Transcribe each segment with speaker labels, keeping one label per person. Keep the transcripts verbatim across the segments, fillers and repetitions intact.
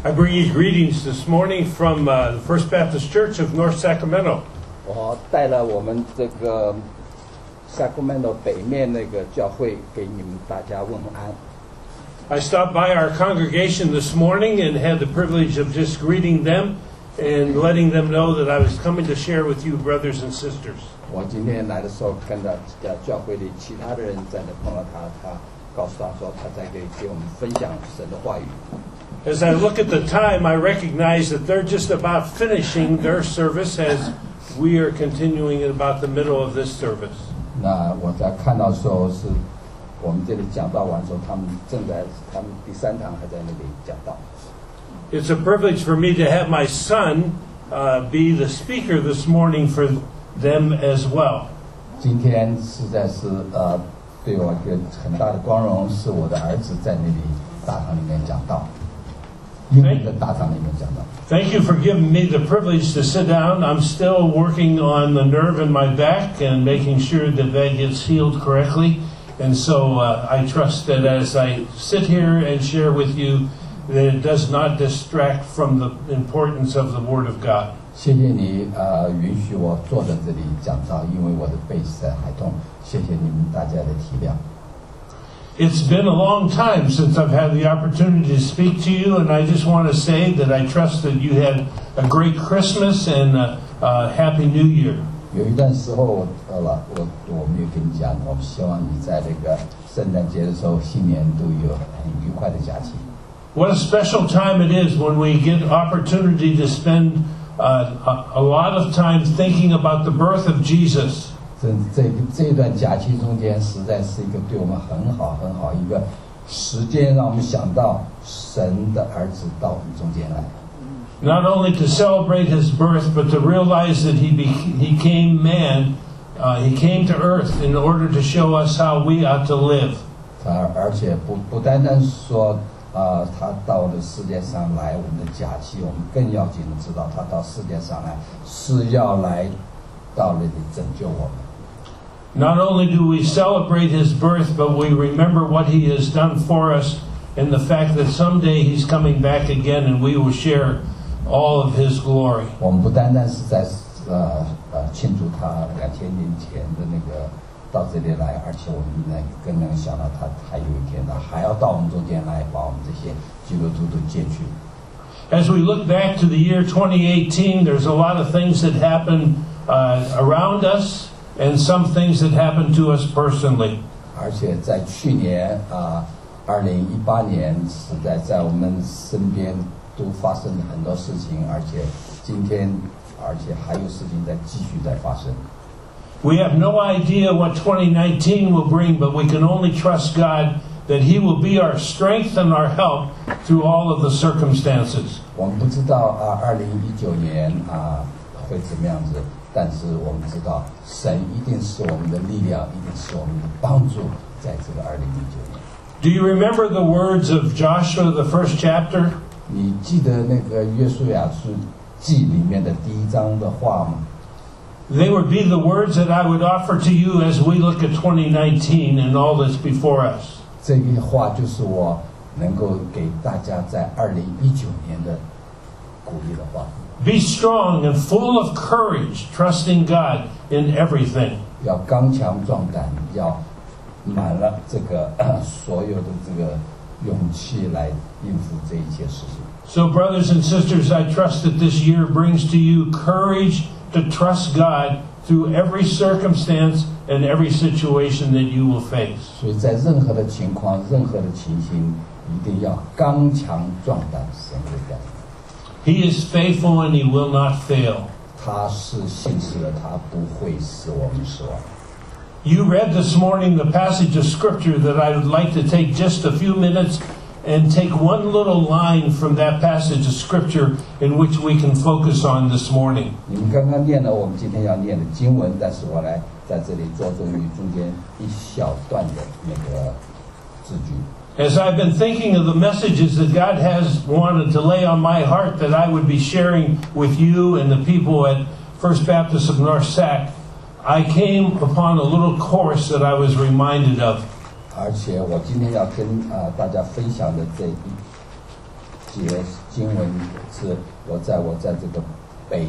Speaker 1: I bring you greetings this morning from uh, the First Baptist Church of North Sacramento.
Speaker 2: 我带了我们这个 Sacramento 北面那个教会给你们大家问安。
Speaker 1: I stopped by our congregation this morning and had the privilege of just greeting them and letting them know that I was coming to share with you, brothers and sisters.
Speaker 2: 我今天来的时候，跟着教会里其他的人在那碰到他，他告诉他说，他在这里给我们分享神的话语。
Speaker 1: As I look at the time, I recognize that they're just about finishing their service as we are continuing at about the middle of this service.
Speaker 2: 那我在看到的时候，是我们这里讲道完之后，他们正在他们第三堂还在那里讲道。
Speaker 1: It's a privilege for me to have my son uh, be the speaker this morning for them as well.
Speaker 2: 今天实在是呃，对我一个很大的光荣，是我的儿子在那里大堂里面讲道。Thank
Speaker 1: you for giving me the privilege to sit down. I'm still working on the nerve in my back and making sure that that gets healed correctly. And so uh, I trust that as I sit here and share with you, that it does not distract from the importance of the Word of God.
Speaker 2: 谢谢你呃允许我坐在这里讲道，因为我的背实在还痛。谢谢你们大家的体谅。
Speaker 1: It's been a long time since I've had the opportunity to speak to you, and I just want to say that I trust that you had a great Christmas and a, a Happy New Year.
Speaker 2: 有一段时候，我呃了，我我没有跟你讲，我们希望你在这个圣诞节的时候，新年都有很愉快的假期。
Speaker 1: What a special time it is when we get opportunity to spend uh, a, a lot of time thinking about the birth of Jesus.
Speaker 2: 这这这段假期中间，实在是一个对我们很好很好一个时间，让我们想到神的儿子到我们中间来。
Speaker 1: Not only to celebrate his birth, but to realize that he be, he came man, uh, he came to earth in order to show us how we ought to live.
Speaker 2: 他而且不不单单说啊、呃，他到了世界上来，我们的假期，我们更要紧的知道，他到世界上来是要来到那里拯救我们。
Speaker 1: Not only do we celebrate his birth, but we remember what he has done for us and the fact that someday he's coming back again and we will share all of his glory.
Speaker 2: 我们不单单是在呃呃庆祝他两千年前的那个到这里来，而且我们呢更能想到他还有一天呢还要到我们中间来，把我们这些基督徒都接去。
Speaker 1: As we look back to the year twenty eighteen, there's a lot of things that happen uh, around us. And some things that happened to us personally.
Speaker 2: 而且在去年啊，二零一八年，实在在我们身边都发生了很多事情，而且今天，而且还有事情在继续在发生。
Speaker 1: We have no idea what twenty nineteen will bring, but we can only trust God that He will be our strength and our help through all of the circumstances.
Speaker 2: 我们不知道啊，二零一九年啊会怎么样子。但是我们知道，神一定是我们的力量，一定是我们的帮助，在这个二零一九年。
Speaker 1: Do you remember the words of Joshua, the first chapter?
Speaker 2: 你记得那个约书亚书记里面的第一章的话吗？
Speaker 1: They would be the words that I would offer to you as we look at twenty nineteen and all that's before us.
Speaker 2: 这句话就是我能够给大家在二零一九年的鼓励的话。
Speaker 1: Be strong and full of courage, trusting God in everything.
Speaker 2: 要刚强壮胆，要满了这个所有的这个勇气来应付这一切事情。
Speaker 1: So, brothers and sisters, I trust that this year brings to you courage to trust God through every circumstance and every situation that you will face.
Speaker 2: 所以在任何的情况、任何的情形，一定要刚强壮胆，神会带领。
Speaker 1: He is faithful and He will not fail.
Speaker 2: 他是信实的，他不会使我们失望。
Speaker 1: You read this morning the passage of Scripture that I would like to take just a few minutes and take one little line from that passage of Scripture in which we can focus on this morning.
Speaker 2: 你们刚刚念了我们今天要念的经文，但是我来在这里着重于中间一小段的那个字句。
Speaker 1: As I've been thinking of the messages that God has wanted to lay on my heart that I would be sharing with you and the people at First Baptist of North Sac, I came upon a little course that I was reminded of.
Speaker 2: 而且我今天要跟啊、呃、大家分享的这一节经文是我在我在这个北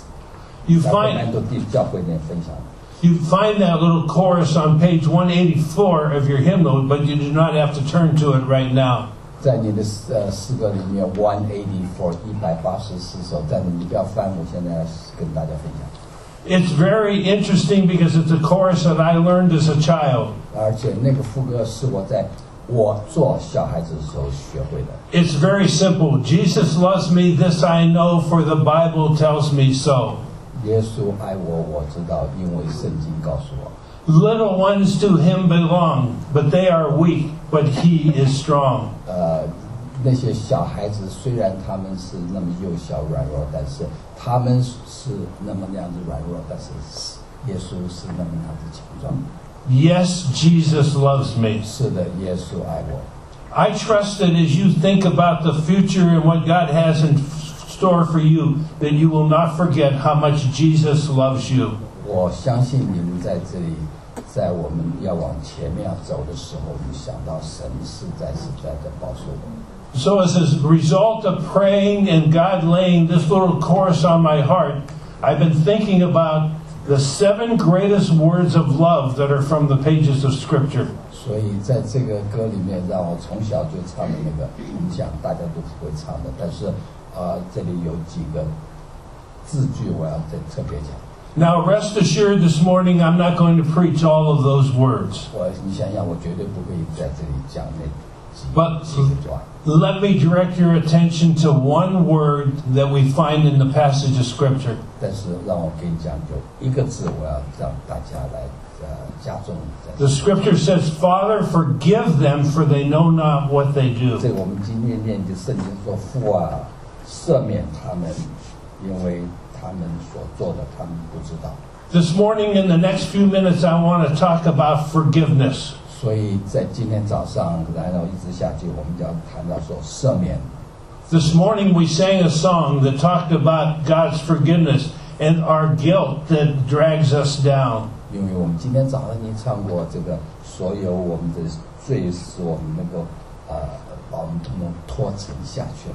Speaker 1: You
Speaker 2: 在北
Speaker 1: find
Speaker 2: 曼多地教会内分享。
Speaker 1: you find that little chorus on page one eighty-four of your hymnal, but you do not have to turn to it right now.
Speaker 2: 在你的呃诗歌里面 one eighty for 一百八十四首，但是你不要翻，我现在跟大家分享。
Speaker 1: It's very interesting because it's a chorus that I learned as a child.
Speaker 2: 而且那个副歌是我在我做小孩子的时候学会的。
Speaker 1: It's very simple. Jesus loves me, this I know, for the Bible tells me so.
Speaker 2: 耶稣爱我，我知道，因为圣经告诉我。
Speaker 1: Little ones to him belong, but they are weak, but he is strong.
Speaker 2: 呃，那些小孩子虽然他们是那么幼小软弱，但是他们是那么那样子软弱，但是耶稣是那么那样子强壮。
Speaker 1: Yes, Jesus loves me.
Speaker 2: 是的，耶稣爱我。
Speaker 1: I trust that as you think about the future and what God has in store for you, that you will not forget how much Jesus loves you.
Speaker 2: 我相信你们在这里，在我们要往前面要走的时候，你想到神实在实在的保守我。
Speaker 1: So as a result of praying and God laying this little chorus on my heart, I've been thinking about the seven greatest words of love that are from the pages of Scripture.
Speaker 2: 所以在这个歌里面，让我从小就唱的那个，我们讲大家都会唱的，但是啊、呃，这里有几个字句我要再特别讲。
Speaker 1: Now rest assured this morning I'm not going to preach all of those words.
Speaker 2: 我你想想，我绝对不会在这里讲那几
Speaker 1: But
Speaker 2: 几个话。
Speaker 1: let me direct your attention to one word that we find in the passage of Scripture.
Speaker 2: 但是让我给你讲，就一个字，我要让大家来呃加重。
Speaker 1: The Scripture says, Father, forgive them, for they know not what they do.
Speaker 2: 这个我们今天念的圣经说父啊，赦免他们，因为他们所做的他们不知道。
Speaker 1: This morning, in the next few minutes, I want to talk about forgiveness.
Speaker 2: 所以在今天早上，然后一直下去，我们就要谈到说赦免。
Speaker 1: This morning, we sang a song that talked about God's forgiveness and our guilt that drags us down.
Speaker 2: 因为我们今天早上已经唱过这个，所有我们的罪使我们能够呃把我们统统拖沉下去了。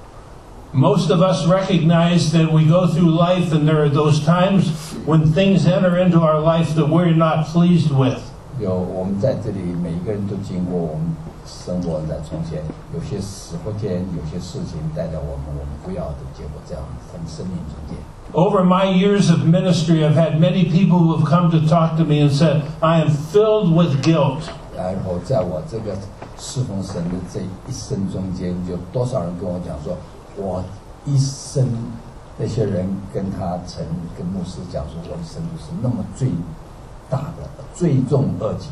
Speaker 1: Most of us recognize that we go through life and there are those times when things enter into our life that we're not pleased with.
Speaker 2: 有我们在这里每一个人都经过我们生活在从前，有些时候间，有些事情带来我们我们不要的结果，这样从生命中间。
Speaker 1: Over my years of ministry, I've had many people who have come to talk to me and said, I am filled with guilt.
Speaker 2: 然后在我这个侍奉神的这一生中间，有多少人跟我讲说，我一生那些人跟他曾跟牧师讲说，我的生命是那么最大的最重恶极。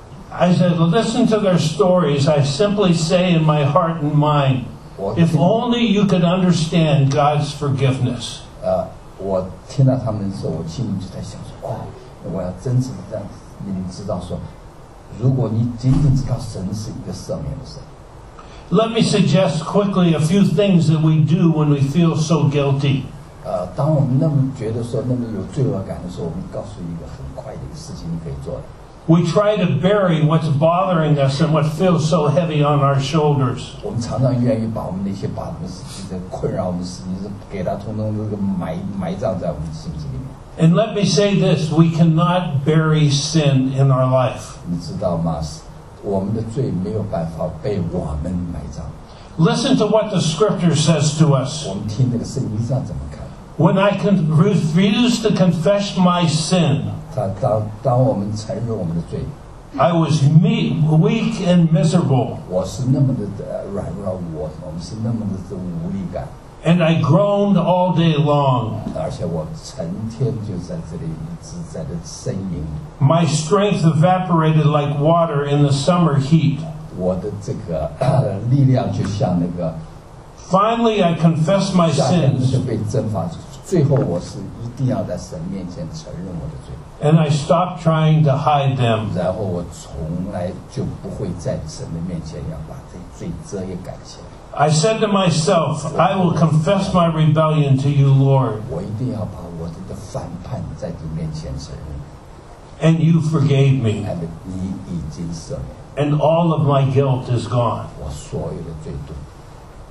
Speaker 1: I said, listen to their stories. I simply say in my heart and mind, if only you could understand God's forgiveness.
Speaker 2: 呃，我听到他们的时候，我心里就在想说，哦，我要真实的让你们知道说，如果你仅仅知道神是一个赦免的神。
Speaker 1: Let me suggest quickly a few things that we do when we feel so guilty.
Speaker 2: 呃，当我们那么觉得说那么有罪恶感的时候，我们告诉一个很快的一个事情，你可以做的。
Speaker 1: We try to bury what's bothering us and what feels so heavy on our shoulders.
Speaker 2: 我们常常愿意把我们那些把我们自己的困扰我们事情，是给它通通这个埋埋葬在我们的心里面。
Speaker 1: And let me say this, we cannot bury sin in our life.
Speaker 2: 你知道吗？我们的罪没有办法被我们埋葬。
Speaker 1: Listen to what the Scripture says to us.
Speaker 2: 我们听那个圣经上怎么看？
Speaker 1: When I con- refuse to confess my sin,
Speaker 2: 他当当我们承认我们的罪，
Speaker 1: I was me- weak and miserable,
Speaker 2: 我是那么的呃软弱，我我们是那么的这无力感，
Speaker 1: and I groaned all day long.
Speaker 2: 而且我成天就在这里一直在这呻吟，
Speaker 1: My strength evaporated like water in the summer heat.
Speaker 2: 我的这个、呃、力量就像那个
Speaker 1: Finally, I confessed my
Speaker 2: 夏天
Speaker 1: sins,
Speaker 2: 就被蒸发出去。最后，我是一定要在神面前承认我的罪，
Speaker 1: and I stopped trying to hide them.
Speaker 2: 然后我从来就不会在神的面前要把这罪遮掩盖起来。
Speaker 1: I said to myself, I will confess my rebellion to you, Lord,
Speaker 2: 我一定要把我这个反叛在你面前承认，
Speaker 1: and you forgave me,
Speaker 2: and 你已经赦免
Speaker 1: and all of my guilt is gone.
Speaker 2: 我所有的罪都。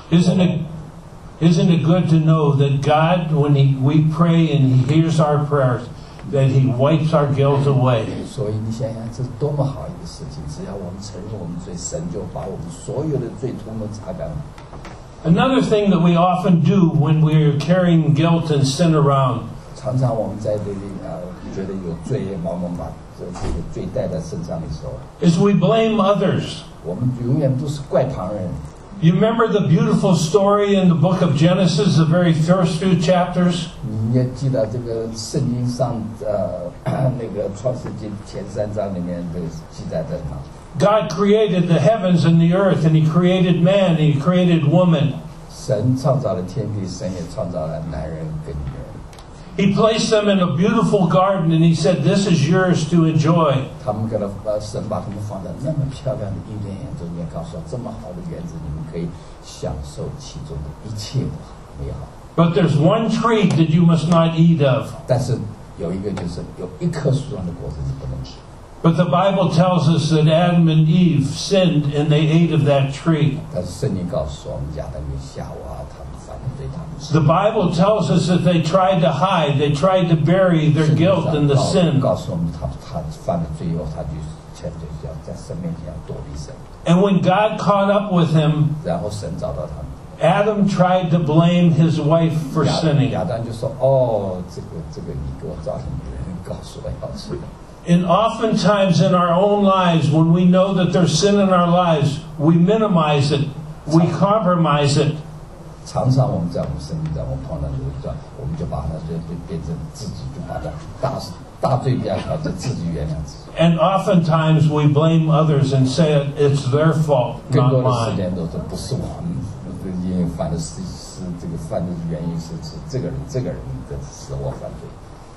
Speaker 1: Isn't it, isn't it good to know that God, when he, we pray and He hears our prayers, that He wipes our guilt away?
Speaker 2: 所以你想想，这是多么好一个事情！只要我们承认我们罪，神就把我们所有的罪通通擦干了。
Speaker 1: Another thing that we often do when we're carrying guilt and sin around
Speaker 2: 常常我们在这里呃，觉得有罪，往往把这这个罪带在身上的时候，
Speaker 1: is we blame others.
Speaker 2: 我们永远都是怪旁人。
Speaker 1: You remember the beautiful story in the book of Genesis, the very first few chapters?
Speaker 2: 你也记得这个圣经上呃那个创世纪前三章里面这个记载的吗？
Speaker 1: God created the heavens and the earth, and He created man, and He created woman.
Speaker 2: 神创造了天地，神也创造了男人跟女人。
Speaker 1: He placed them in a beautiful garden, and He said, "This is yours to enjoy."
Speaker 2: 他们给他呃，神把他们放在那么漂亮的伊甸园中间，告诉我这么好的园子，你们可以享受其中的一切的美好。
Speaker 1: But there's one tree that you must not eat of.
Speaker 2: 但是有一个就是有一棵树上的果子你不能吃。
Speaker 1: But the Bible tells us that Adam and Eve sinned, and they ate of that tree.
Speaker 2: 但是圣经告诉我们，亚当跟夏娃他们犯了罪，他们是
Speaker 1: The Bible tells us that they tried to hide, they tried to bury their guilt and the sin.
Speaker 2: 告诉我们他他犯了罪以后，他就前就要在神面前要躲避神。
Speaker 1: And when God caught up with him,
Speaker 2: 然后神找到他们，
Speaker 1: Adam tried to blame his wife for
Speaker 2: 亚
Speaker 1: sinning.
Speaker 2: 亚当就说：“哦，这个这个你给我造成女人，告诉我要吃的。”
Speaker 1: And oftentimes in our own lives, when we know that there's sin in our lives, we minimize it, we compromise it.
Speaker 2: 常常我们在我们生命中，我们碰到这个状，我们就把它就变成自己，就把它大大罪变小，就自己原谅自己。
Speaker 1: And oftentimes we blame others and say it's their fault,
Speaker 2: 更
Speaker 1: not
Speaker 2: 多的时
Speaker 1: mine.
Speaker 2: 间都是不是我们，因为犯的是是这个犯的原因是是这个人这个人的使我犯罪。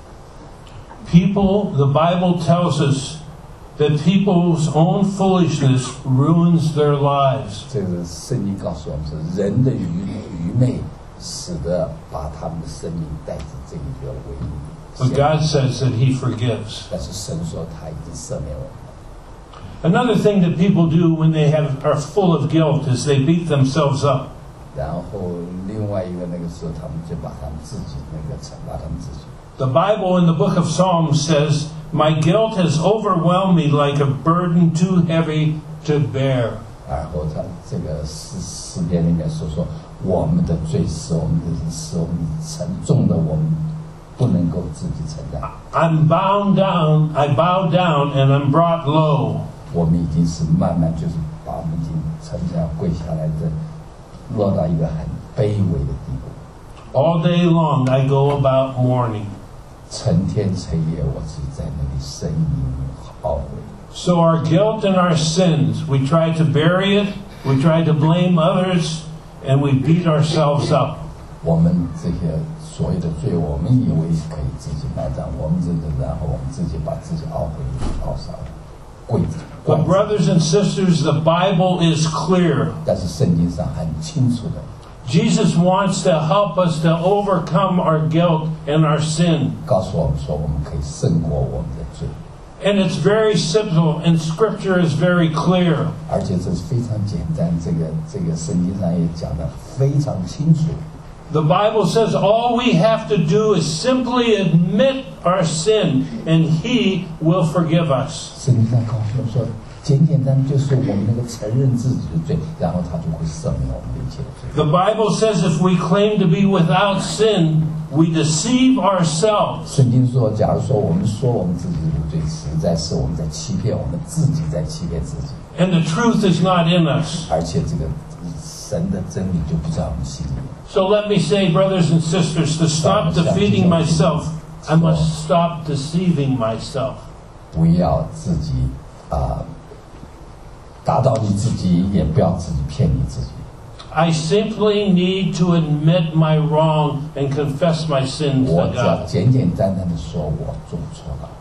Speaker 1: People, the Bible tells us that people's own foolishness ruins their lives.
Speaker 2: 这个圣经告诉我们是人的愚愚昧，使得把他们的生命带至这一个唯一。
Speaker 1: But God says that He forgives.
Speaker 2: 但是神说他已经赦免我们。
Speaker 1: Another thing that people do when they have are full of guilt is they beat themselves up.
Speaker 2: 然后另外一个那个时候，他们就把他们自己那个惩罚他们自己。
Speaker 1: The Bible in the book of Psalms says, "My guilt has overwhelmed me like a burden too heavy to bear."
Speaker 2: 然后他这个诗诗篇里面说说，我们的罪是我们的是我们沉重的，我们不能够自己承担。
Speaker 1: I'm bound down, I bow down and I'm brought low.
Speaker 2: 我们已经是慢慢就是把我们已经沉这样跪下来的，落到一个很卑微的地步。
Speaker 1: All day long I go about mourning.
Speaker 2: 成天成夜，我自己在那里呻吟懊悔。
Speaker 1: So our guilt and our sins, we try to bury it, we try to blame others, and we beat ourselves up.
Speaker 2: 我们这些所有的罪，我们以为可以自己埋葬，我们这个，然后我们自己把自己懊悔、懊丧、跪着。
Speaker 1: But brothers and sisters, the Bible is clear.
Speaker 2: 但是圣经上很清楚的，
Speaker 1: Jesus wants to help us to overcome our guilt and our sin.
Speaker 2: 告诉我们说，我们可以胜过我们的罪，
Speaker 1: And it's very simple, and Scripture is very clear.
Speaker 2: 而且这是非常简单。这个这个圣经上也讲得非常清楚。
Speaker 1: The Bible says all we have to do is simply admit our sin, and He will forgive us.
Speaker 2: 圣经上告诉我们说，简简单就是我们那个承认自己的罪，然后他就会赦免我们的一切的罪。
Speaker 1: The Bible says if we claim to be without sin, we deceive ourselves.
Speaker 2: 圣经说，假如说我们说我们自己无罪，实在是我们在欺骗我们自己，在欺骗自己，
Speaker 1: And the truth is not in us.
Speaker 2: 而且这个神的真理就不在我们心里。
Speaker 1: So let me say, brothers and sisters, to stop defeating myself, I must stop deceiving myself.
Speaker 2: 不要自己啊、打倒你自己，也不要自己骗你自己。
Speaker 1: I simply need to admit my wrong and confess my sins
Speaker 2: 我
Speaker 1: to
Speaker 2: 只要
Speaker 1: God.
Speaker 2: 简简单单的说，我做错了。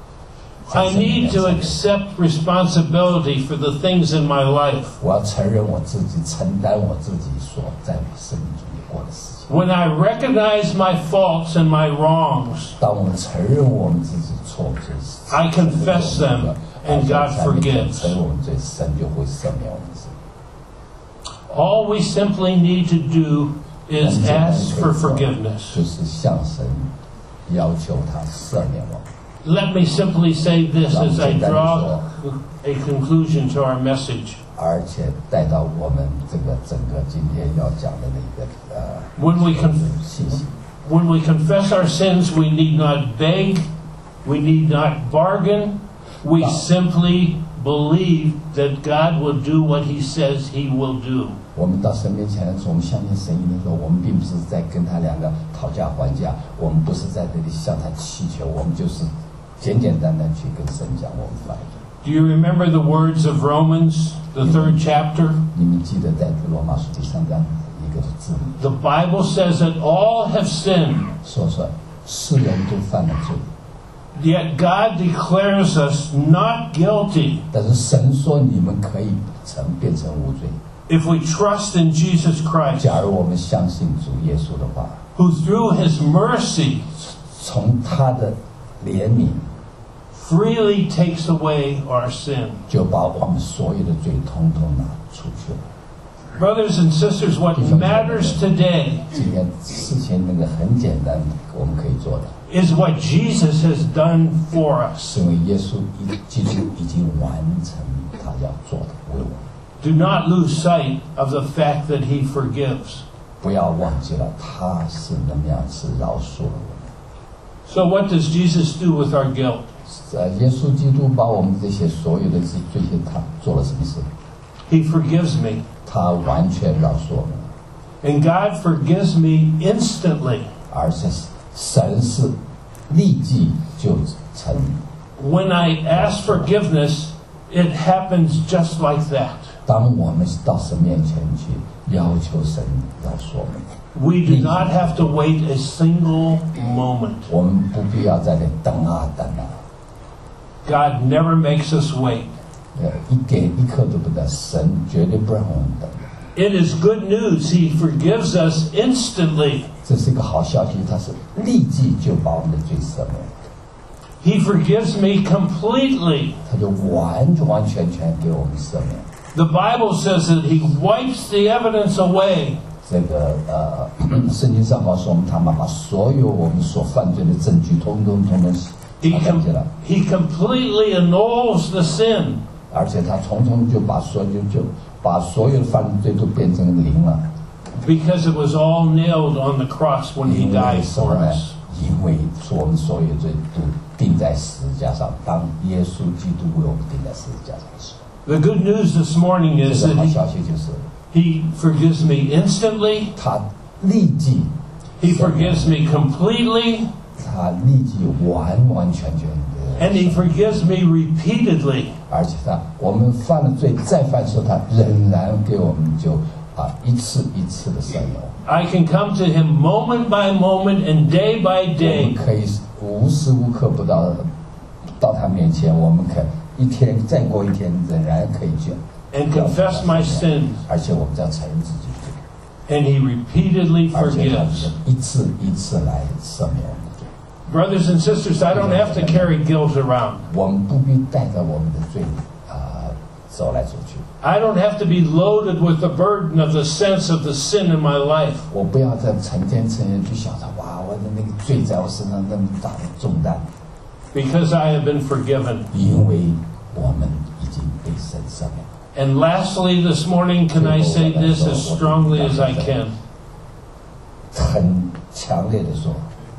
Speaker 1: I need to accept responsibility for the things in my life.
Speaker 2: 我要承认我自己，承担我自己所在我生命中过的事情。
Speaker 1: When I recognize my faults and my wrongs,
Speaker 2: 当我们承认我们自己错误，就是
Speaker 1: I confess them, and God forgives.
Speaker 2: 承认我们罪，神就会赦免我们的罪。
Speaker 1: All we simply need to do
Speaker 2: 我们
Speaker 1: is
Speaker 2: 简单
Speaker 1: ask
Speaker 2: 可
Speaker 1: for
Speaker 2: 以做
Speaker 1: forgiveness.
Speaker 2: 就是向神要求他赦免我们。
Speaker 1: Let me simply say this as I draw a conclusion to our message.
Speaker 2: 而且带到我们这个整个今天要讲的那个呃
Speaker 1: When we conf-
Speaker 2: 信息。
Speaker 1: when we confess our sins, we need not beg, we need not bargain. We simply believe that God will do what He says He will do.
Speaker 2: 我们到神面前的时候，我们相信神一定说，我们并不是在跟他两个讨价还价，我们不是在这里向他祈求，我们就是简简单单去跟神讲我们反应。
Speaker 1: Do you remember the words of Romans, the third chapter?
Speaker 2: 你们记得在罗马书第三章一个字里
Speaker 1: The Bible says that all have sinned,
Speaker 2: 说说，世人都犯了罪，
Speaker 1: yet God declares us not guilty
Speaker 2: 但是神说你们可以成变成无罪。
Speaker 1: if we trust in Jesus Christ,
Speaker 2: 假如我们相信主耶稣的话，
Speaker 1: who through His mercy
Speaker 2: 从他的怜悯
Speaker 1: freely takes away our sin.
Speaker 2: 就把我们所有的罪统统拿出去了。
Speaker 1: Brothers and sisters, what matters today
Speaker 2: 今天事情那个很简单，我们可以做的，
Speaker 1: is what Jesus has done for us.
Speaker 2: 是因为耶稣已基督已经完成他要做的，为我们。
Speaker 1: Do not lose sight of the fact that He forgives.
Speaker 2: 不要忘记了，他是那么样是饶恕了我们。
Speaker 1: So what does Jesus do with our guilt?
Speaker 2: 呃，耶稣基督把我们这些所有的这罪行，他做了什么事？
Speaker 1: He forgives me.
Speaker 2: 他完全饶恕我们，
Speaker 1: And God forgives me instantly.
Speaker 2: 而且神是立即就成。
Speaker 1: When I ask forgiveness, it happens just like that.
Speaker 2: 当我们到神面前去要求神饶恕我们，
Speaker 1: We do not have to wait a single moment.
Speaker 2: 我们不必要在那等啊等啊，
Speaker 1: God never makes us wait.
Speaker 2: 呃，一点一刻都不等，神绝对不让我们等。
Speaker 1: It is good news. He forgives us instantly.
Speaker 2: 这是一个好消息，他是立即就把我们的罪赦免，
Speaker 1: He forgives me completely.
Speaker 2: 他就完完全全给我们赦免。
Speaker 1: The Bible says that He wipes the evidence away.
Speaker 2: 这个呃，圣经上告诉我们，他们把所有我们所犯罪的证据，通通通通
Speaker 1: He,
Speaker 2: 擦干
Speaker 1: com-
Speaker 2: 净了，
Speaker 1: he completely annuls the sin.
Speaker 2: 而且他从中就把所有就把所有的犯罪都变成零了。
Speaker 1: Because it was all nailed on the cross when He
Speaker 2: 因为
Speaker 1: died
Speaker 2: 什么
Speaker 1: for
Speaker 2: 呢
Speaker 1: us.？
Speaker 2: 因为是我们所有罪都钉在十字架上，当耶稣基督为我们钉在十字架上的时候，
Speaker 1: The good news this morning
Speaker 2: 这
Speaker 1: is
Speaker 2: 个
Speaker 1: that
Speaker 2: 好
Speaker 1: he,
Speaker 2: 消息就是，
Speaker 1: he forgives me instantly.
Speaker 2: 他立即
Speaker 1: He forgives me completely.
Speaker 2: 他立即完完全全的。
Speaker 1: And He forgives me repeatedly.
Speaker 2: 而且他，我们犯了罪再犯的时候，他仍然给我们就啊一次一次的赦免我们。
Speaker 1: I can come to Him moment by moment and day by
Speaker 2: 我们
Speaker 1: day.
Speaker 2: 可以无时无刻不到到他面前，我们可一天再过一天，仍然可以去
Speaker 1: And confess my sins.
Speaker 2: 而且我们要承认自己的罪，
Speaker 1: And He repeatedly
Speaker 2: 而且他
Speaker 1: forgives.
Speaker 2: 一次一次来赦免我们的罪。
Speaker 1: Brothers and sisters, I don't have to carry guilt around.
Speaker 2: 我们不必带着我们的罪啊、走来走去。
Speaker 1: I don't have to be loaded with the burden of the sense of the sin in my life.
Speaker 2: 我不要再成天成天去想着，哇，我的那个罪在我身上那么大的重担，
Speaker 1: Because I have been forgiven.
Speaker 2: 因为我们已经被神赦免。
Speaker 1: And lastly, this morning, can I say this as strongly as I can?
Speaker 2: 很强烈的说，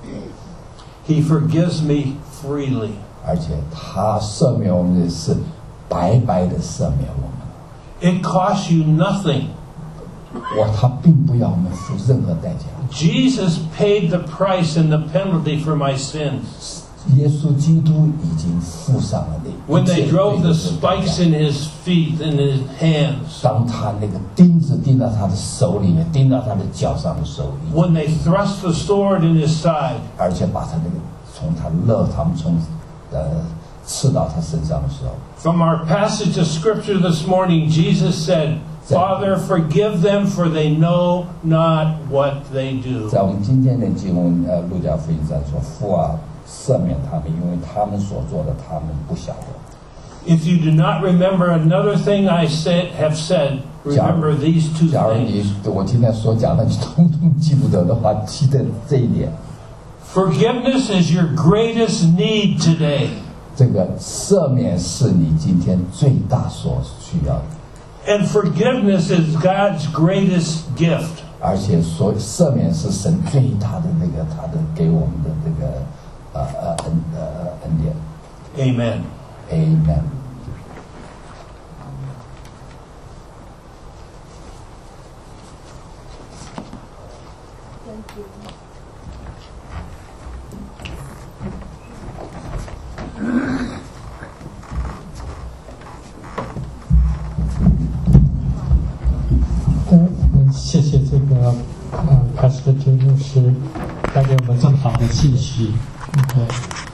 Speaker 1: He forgives me freely.
Speaker 2: 而且他赦免我们的是白白的赦免我们。
Speaker 1: It costs you nothing.
Speaker 2: 我他并不要我们付任何代价。
Speaker 1: Jesus paid the price and the penalty for my sins.
Speaker 2: 耶稣基督已经付上了那
Speaker 1: When
Speaker 2: 一
Speaker 1: they
Speaker 2: 切
Speaker 1: drove
Speaker 2: 罪
Speaker 1: the
Speaker 2: 的代
Speaker 1: spikes
Speaker 2: 价。
Speaker 1: in His feet and His hands,
Speaker 2: 当他那个钉子钉到他的手里面，钉到他的脚上的时候，
Speaker 1: when they thrust the sword in His side,
Speaker 2: 而且把他那个从他勒他们从呃刺到他身上的时候，
Speaker 1: from our passage of Scripture this morning, Jesus said, Father, forgive them, for they know not what they do.
Speaker 2: 在我们今天的经文呃路加福音上说，父啊，赦免他们，因为他们所做的，他们不晓得。
Speaker 1: If you do not remember another thing I said, have said, remember these two
Speaker 2: 假如你
Speaker 1: things.
Speaker 2: 我今天所讲的，你通通记不得的话，记得这一点。
Speaker 1: Forgiveness is your greatest need today.
Speaker 2: 这个赦免是你今天最大所需要的。
Speaker 1: And forgiveness is God's greatest gift.
Speaker 2: 而且所赦免是神最大的那个他的给我们的这个呃呃恩呃恩典。
Speaker 1: Amen.
Speaker 2: Amen.
Speaker 3: Thank you.
Speaker 4: 嗯，谢谢这个呃，开始的节目是带给我们这么好的信息。对。